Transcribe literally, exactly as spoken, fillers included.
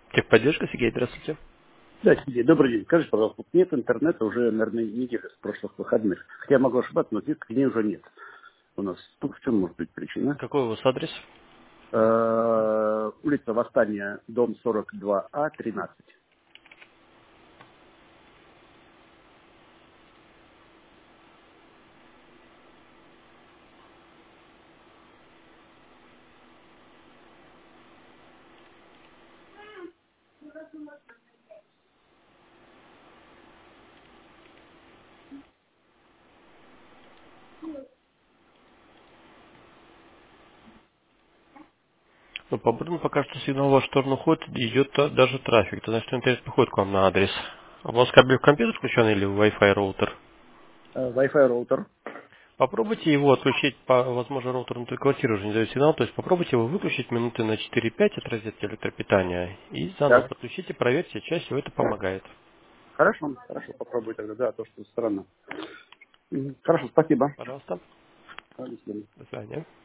Техподдержка, Сергей, здравствуйте. Да, Сергей, добрый день. Скажите, пожалуйста, вот нет интернета уже, наверное, неделю с прошлых выходных. Хотя я могу ошибаться, но несколько дней уже нет у нас. Тут в чем может быть причина? Какой у вас адрес? Э, Улица Восстания, дом сорок два А, тринадцать. Ну, по Брну пока что сигнал в вашу сторону ходит, идет та- даже трафик. Это значит, что интернет приходит к вам на адрес. А у вас кабель в компьютер включен или в Wi-Fi роутер? Э, Wi-Fi роутер. Попробуйте его отключить, по, возможно, роутер внутри квартиры уже не дает сигнал, то есть попробуйте его выключить минуты на четыре-пять от розетки электропитания и заново Так. подключите, проверьте, чаще всего это помогает. Хорошо, хорошо, попробуй тогда, да, то, что странно. Мгм. Хорошо, спасибо. Пожалуйста, До свидания. до свидания.